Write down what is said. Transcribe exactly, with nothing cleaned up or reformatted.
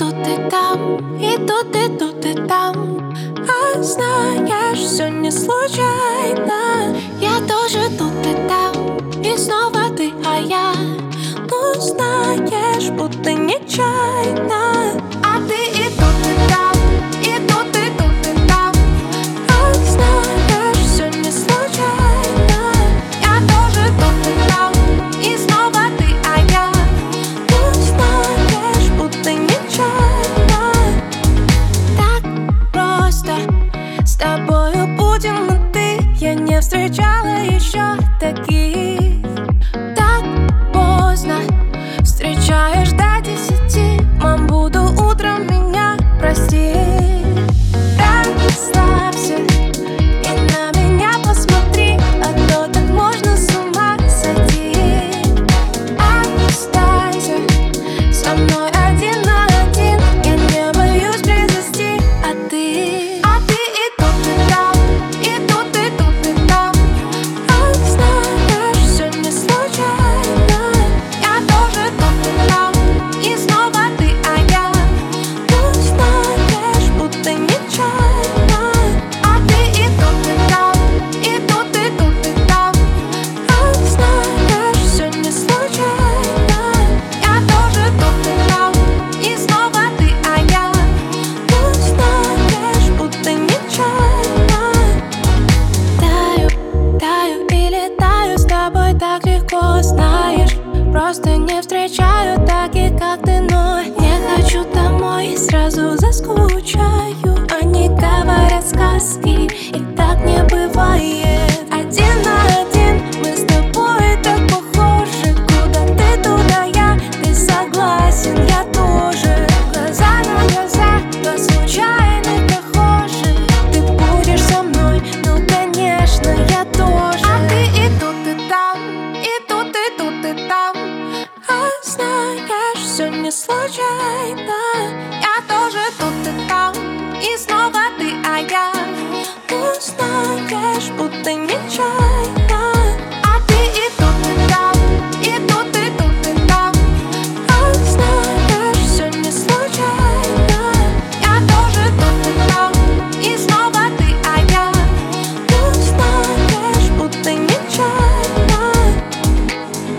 тут и там, и тут, и тут, и там. А знаешь, все не случайно. Я тоже тут и там, и снова ты, а я. Ну знаешь, будто нечаянно. А ты и тут и там, и тут, и тут, и там. А знаешь, все не случайно. Я тоже тут и там, и снова ты, а я. Ну знаешь, будто нечаянно. Так просто с тобою будем мы ты. Я не встречала еще таких. Так поздно встречаешь до десяти. Мам, буду утром, меня прости. Расслабься и на меня посмотри, а то так можно с ума сойти. Останься со мной один на один. Я не боюсь близости, а ты. А ты и тут и там, и тут, и тут, и там. А знаешь, все не случайно. Я тоже тут и там, и снова ты, а я. Ну знаешь, будто нечаянно. А ты и тут и там, и тут, и тут, и там. А знаешь, все не случайно. Я тоже тут и там, и снова ты, а я. Ну знаешь, будто нечаянно. Таю, таю и летаю с тобой так легко, знаешь. Просто не встречаю таких, как ты, но не хочу домой, сразу заскучаю. Они говорят сказки, и так не бывает.